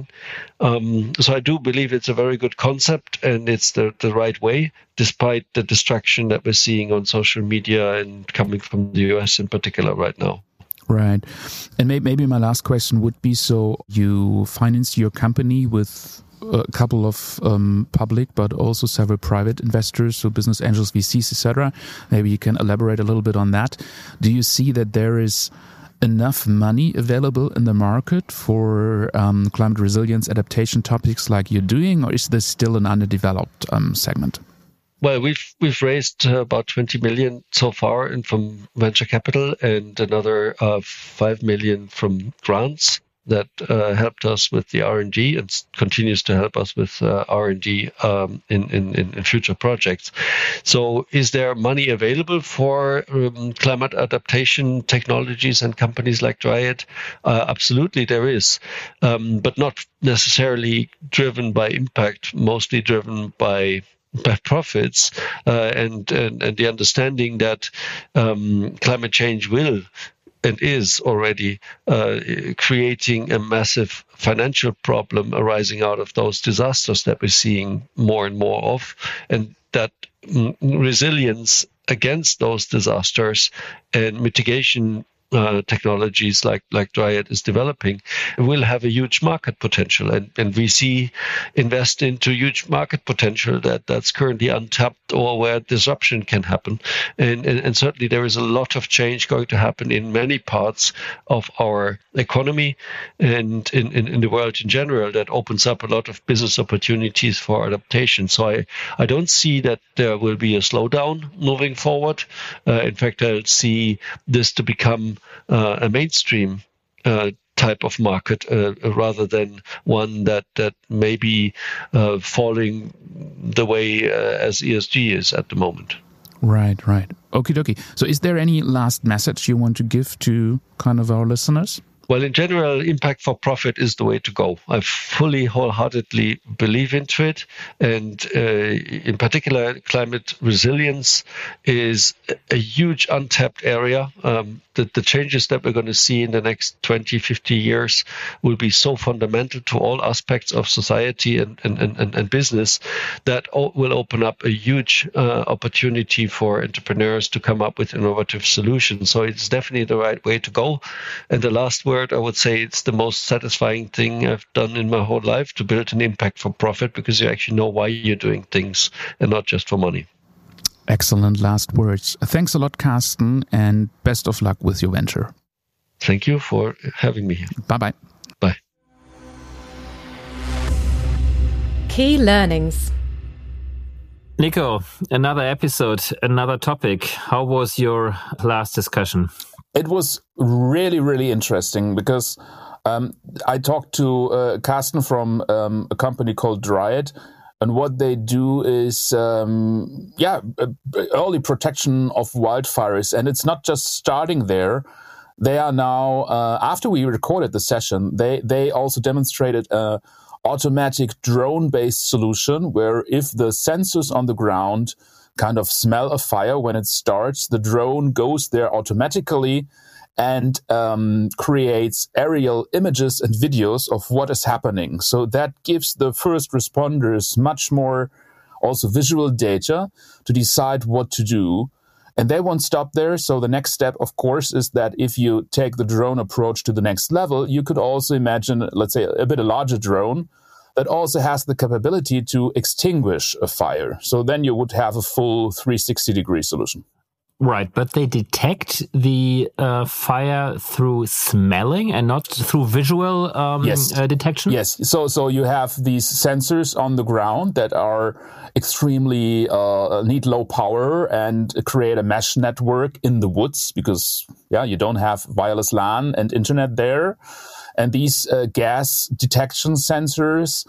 So I do believe it's a very good concept and it's the right way, despite the distraction that we're seeing on social media and coming from the US in particular right now. Right. And maybe my last question would be, so you finance your company with a couple of public, but also several private investors, so business angels, VCs, etc. Maybe you can elaborate a little bit on that. Do you see that there is enough money available in the market for climate resilience adaptation topics like you're doing, or is this still an underdeveloped segment? Well, we've raised about 20 million so far from venture capital and another 5 million from grants that helped us with the R&D and continues to help us with R&D in future projects. So is there money available for climate adaptation technologies and companies like Dryad? Absolutely, there is, but not necessarily driven by impact, mostly driven by profits and the understanding that climate change will and is already creating a massive financial problem arising out of those disasters that we're seeing more and more of, and that resilience against those disasters and mitigation technologies like Dryad is developing will have a huge market potential, and VC invest into huge market potential that's currently untapped or where disruption can happen, and certainly there is a lot of change going to happen in many parts of our economy and in the world in general that opens up a lot of business opportunities for adaptation. So I don't see that there will be a slowdown moving forward. In fact, I'll see this to become a mainstream type of market rather than one that may be falling the way as ESG is at the moment. Right. Okie dokie. So is there any last message you want to give to kind of our listeners? Well, in general, impact for profit is the way to go. I fully, wholeheartedly believe into it. And in particular, climate resilience is a huge untapped area. The changes that we're going to see in the next 20, 50 years will be so fundamental to all aspects of society and business that will open up a huge opportunity for entrepreneurs to come up with innovative solutions. So it's definitely the right way to go. And the last word, I would say it's the most satisfying thing I've done in my whole life, to build an impact for profit, because you actually know why you're doing things and not just for money. Excellent last words. Thanks a lot, Carsten, and best of luck with your venture. Thank you for having me here. Bye-bye. Bye. Key learnings. Nico, another episode, another topic. How was your last discussion? It was really, really interesting because I talked to Carsten from a company called Dryad, and what they do is, early protection of wildfires. And it's not just starting there. They are now, after we recorded the session, they also demonstrated a automatic drone-based solution where if the sensors on the ground kind of smell a fire when it starts, the drone goes there automatically and creates aerial images and videos of what is happening. So that gives the first responders much more also visual data to decide what to do. And they won't stop there. So the next step, of course, is that if you take the drone approach to the next level, you could also imagine, let's say, a bit larger drone that also has the capability to extinguish a fire. So then you would have a full 360-degree solution. Right, but they detect the fire through smelling and not through visual detection? Yes, so you have these sensors on the ground that are extremely need low power and create a mesh network in the woods because, you don't have wireless LAN and internet there. And these gas detection sensors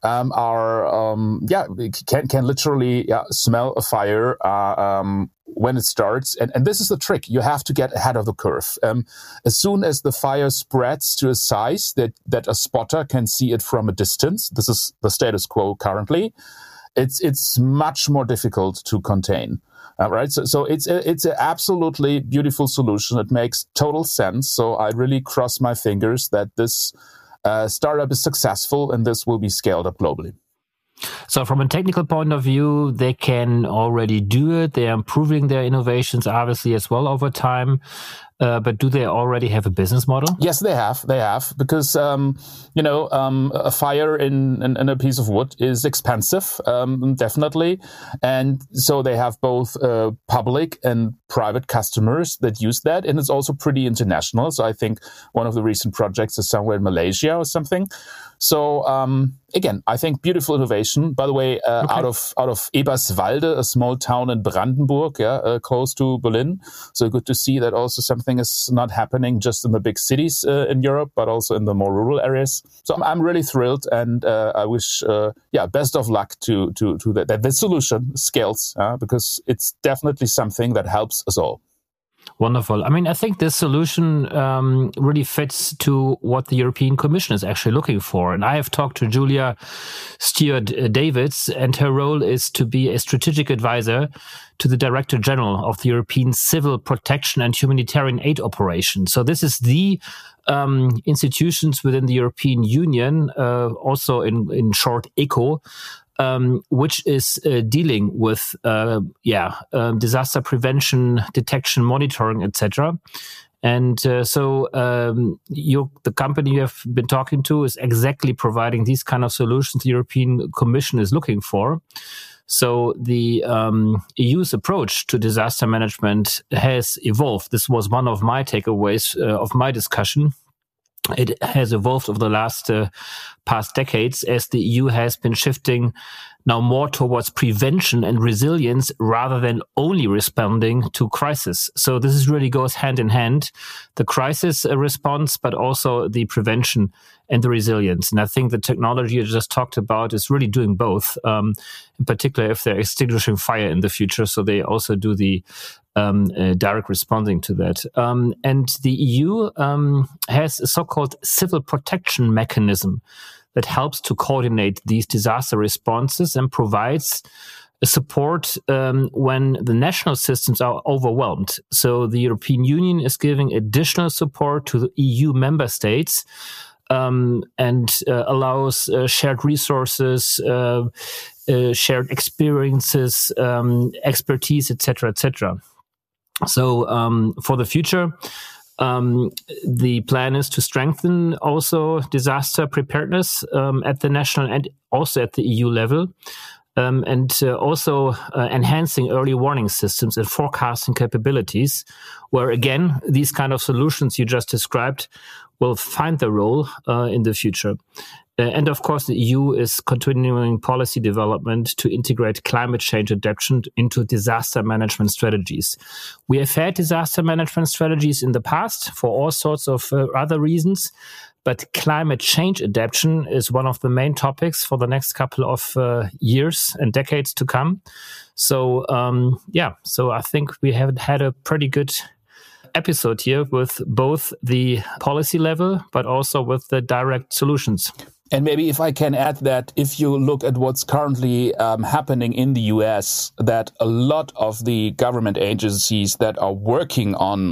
can literally smell a fire when it starts. And this is the trick. You have to get ahead of the curve. As soon as the fire spreads to a size that a spotter can see it from a distance, this is the status quo currently, it's much more difficult to contain. Right, so it's an absolutely beautiful solution. It makes total sense. So I really cross my fingers that this startup is successful and this will be scaled up globally. So from a technical point of view, they can already do it. They are improving their innovations, obviously, as well over time. But do they already have a business model? Yes, they have. Because, a fire in a piece of wood is expensive, definitely. And so they have both public and private customers that use that. And it's also pretty international. So I think one of the recent projects is somewhere in Malaysia or something. So, again, I think beautiful innovation. By the way, out of Eberswalde, a small town in Brandenburg, close to Berlin. So good to see that also something is not happening just in the big cities in Europe, but also in the more rural areas. So I'm really thrilled, and I wish, best of luck to that the solution scales, because it's definitely something that helps us all. Wonderful. I mean, I think this solution really fits to what the European Commission is actually looking for. And I have talked to Julia Stewart-Davids, and her role is to be a strategic advisor to the Director General of the European Civil Protection and Humanitarian Aid Operation. So this is the institutions within the European Union, also in short, ECHO, which is dealing with disaster prevention, detection, monitoring, etc. And the company you have been talking to is exactly providing these kind of solutions the European Commission is looking for. So the EU's approach to disaster management has evolved. This was one of my takeaways of my discussion. It has evolved over the last past decades as the EU has been shifting now more towards prevention and resilience rather than only responding to crisis. So this really goes hand in hand, the crisis response, but also the prevention and the resilience. And I think the technology you just talked about is really doing both, in particular if they're extinguishing fire in the future. So they also do the direct responding to that. And the EU has a so-called civil protection mechanism that helps to coordinate these disaster responses and provides support when the national systems are overwhelmed. So the European Union is giving additional support to the EU member states and allows shared resources, shared experiences, expertise, etc., etc. So for the future, the plan is to strengthen also disaster preparedness at the national and also at the EU level, and also enhancing early warning systems and forecasting capabilities, where again, these kind of solutions you just described will find their role in the future. And of course, the EU is continuing policy development to integrate climate change adaptation into disaster management strategies. We have had disaster management strategies in the past for all sorts of other reasons, but climate change adaptation is one of the main topics for the next couple of years and decades to come. So, so I think we have had a pretty good episode here with both the policy level, but also with the direct solutions. And maybe if I can add that if you look at what's currently happening in the US, that a lot of the government agencies that are working on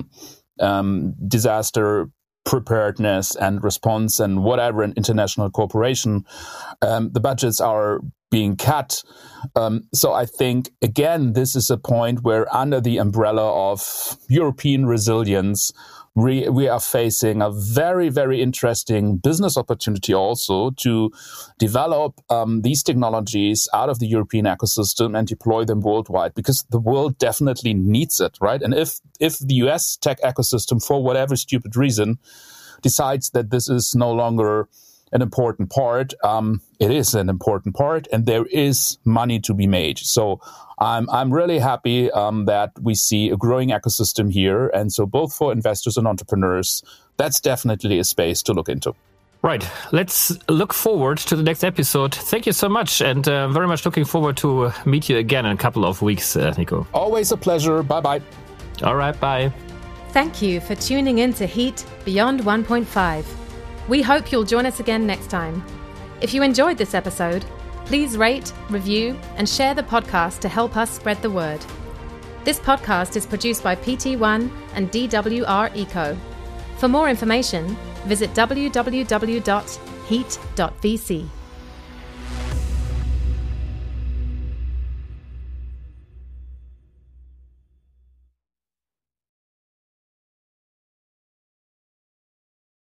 disaster preparedness and response and whatever in international cooperation, the budgets are being cut. So I think, again, this is a point where under the umbrella of European resilience, we are facing a very, very interesting business opportunity also to develop these technologies out of the European ecosystem and deploy them worldwide, because the world definitely needs it, right? And if the US tech ecosystem, for whatever stupid reason, decides that this is no longer an important part, it is an important part, and there is money to be made. So I'm really happy that we see a growing ecosystem here. And so both for investors and entrepreneurs, that's definitely a space to look into. Right. Let's look forward to the next episode. Thank you so much. And very much looking forward to meet you again in a couple of weeks, Nico. Always a pleasure. Bye-bye. All right. Bye. Thank you for tuning in to Heat Beyond 1.5. We hope you'll join us again next time. If you enjoyed this episode, please rate, review, and share the podcast to help us spread the word. This podcast is produced by PT1 and DWR Eco. For more information, visit www.heat.vc.